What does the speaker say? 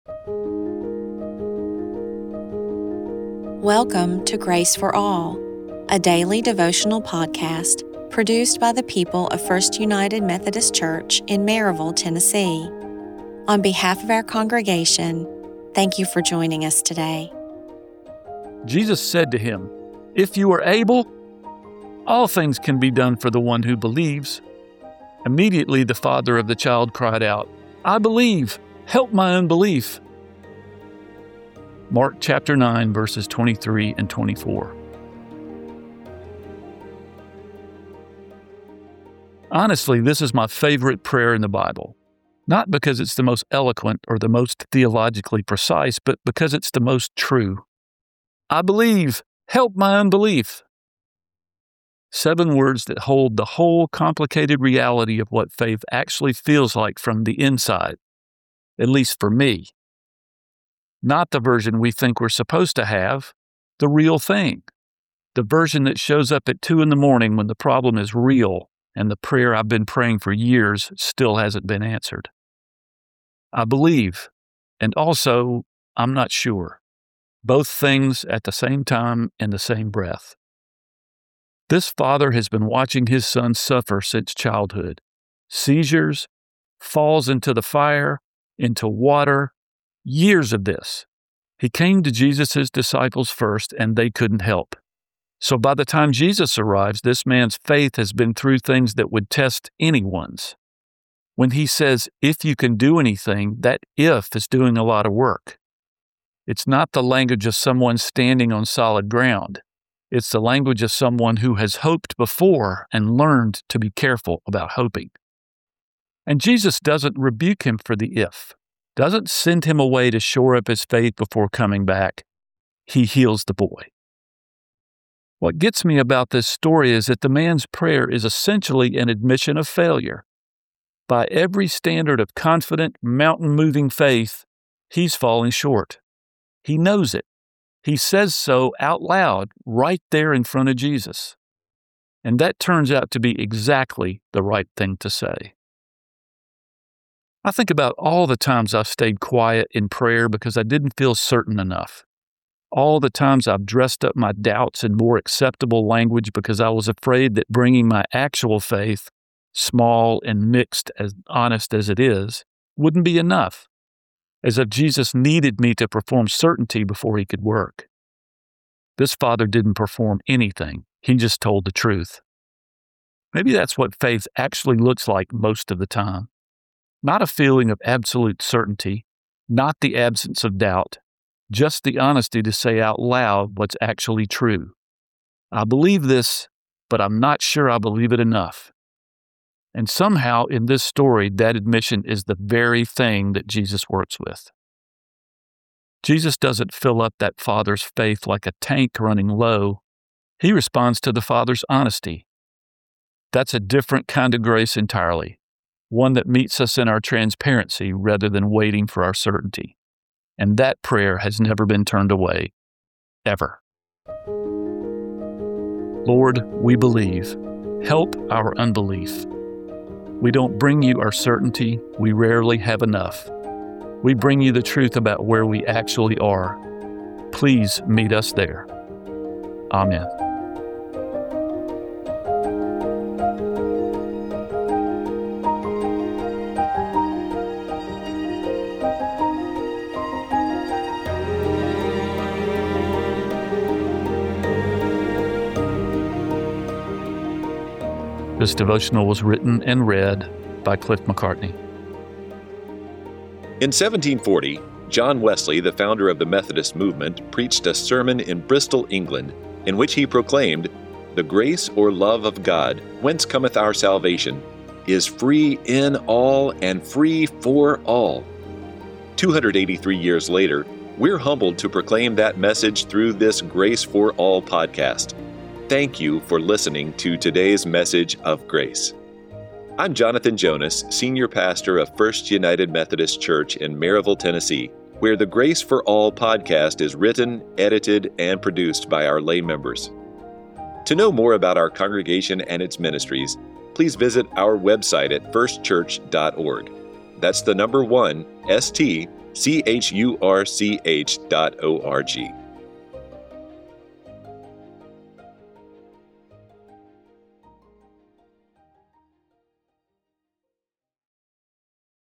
Welcome to Grace for All, a daily devotional podcast produced by the people of First United Methodist Church in Maryville, Tennessee. On behalf of our congregation, thank you for joining us today. Jesus said to him, "If you are able, all things can be done for the one who believes." Immediately the father of the child cried out, "I believe, help my unbelief." Mark chapter 9, verses 23 and 24. Honestly, this is my favorite prayer in the Bible. Not because it's the most eloquent or the most theologically precise, but because it's the most true. I believe, help my unbelief. 7 words that hold the whole complicated reality of what faith actually feels like from the inside, at least for me. Not the version we think we're supposed to have, the real thing. The version that shows up at 2 a.m. when the problem is real and the prayer I've been praying for years still hasn't been answered. I believe, and also, I'm not sure. Both things at the same time in the same breath. This father has been watching his son suffer since childhood. Seizures, falls into the fire, into water, years of this. He came to Jesus' disciples first, and they couldn't help. So by the time Jesus arrives, this man's faith has been through things that would test anyone's. When he says, "if you can do anything," that "if" is doing a lot of work. It's not the language of someone standing on solid ground. It's the language of someone who has hoped before and learned to be careful about hoping. And Jesus doesn't rebuke him for the "if." Doesn't send him away to shore up his faith before coming back. He heals the boy. What gets me about this story is that the man's prayer is essentially an admission of failure. By every standard of confident, mountain-moving faith, he's falling short. He knows it. He says so out loud right there in front of Jesus. And that turns out to be exactly the right thing to say. I think about all the times I've stayed quiet in prayer because I didn't feel certain enough. All the times I've dressed up my doubts in more acceptable language because I was afraid that bringing my actual faith, small and mixed, as honest as it is, wouldn't be enough, as if Jesus needed me to perform certainty before he could work. This father didn't perform anything. He just told the truth. Maybe that's what faith actually looks like most of the time. Not a feeling of absolute certainty, not the absence of doubt, just the honesty to say out loud what's actually true. I believe this, but I'm not sure I believe it enough. And somehow in this story, that admission is the very thing that Jesus works with. Jesus doesn't fill up that father's faith like a tank running low. He responds to the father's honesty. That's a different kind of grace entirely. One that meets us in our transparency rather than waiting for our certainty. And that prayer has never been turned away, ever. Lord, we believe. Help our unbelief. We don't bring you our certainty. We rarely have enough. We bring you the truth about where we actually are. Please meet us there. Amen. This devotional was written and read by Cliff McCartney. In 1740, John Wesley, the founder of the Methodist movement, preached a sermon in Bristol, England, in which he proclaimed, "The grace or love of God, whence cometh our salvation, is free in all and free for all." 283 years later, we're humbled to proclaim that message through this Grace for All podcast. Thank you for listening to today's message of grace. I'm Jonathan Jonas, Senior Pastor of First United Methodist Church in Maryville, Tennessee, where the Grace for All podcast is written, edited, and produced by our lay members. To know more about our congregation and its ministries, please visit our website at firstchurch.org. That's the number 1, ST, church.org.